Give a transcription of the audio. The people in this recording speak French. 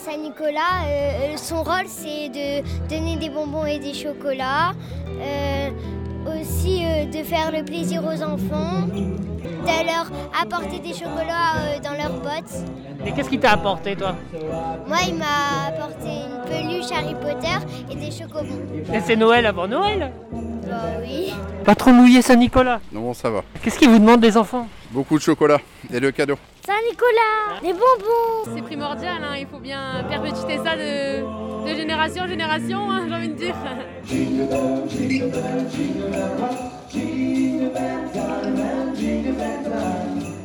Saint-Nicolas, son rôle, c'est de donner des bonbons et des chocolats, aussi de faire le plaisir aux enfants, de leur apporter des chocolats dans leurs bottes. Et qu'est-ce qu'il t'a apporté, toi? Moi, il m'a apporté une peluche Harry Potter et des chocobons. Et c'est Noël avant Noël? Bah oui. Pas trop mouillé Saint-Nicolas? Non, ça va. Qu'est-ce qu'il vous demande les enfants? Beaucoup de chocolat et le cadeau. Saint-Nicolas, les bonbons. C'est primordial, hein, il faut bien perpétuer ça de génération en génération, hein, j'ai envie de dire. Jingle bell, jingle bell, jingle bell, jingle bell, jingle bell.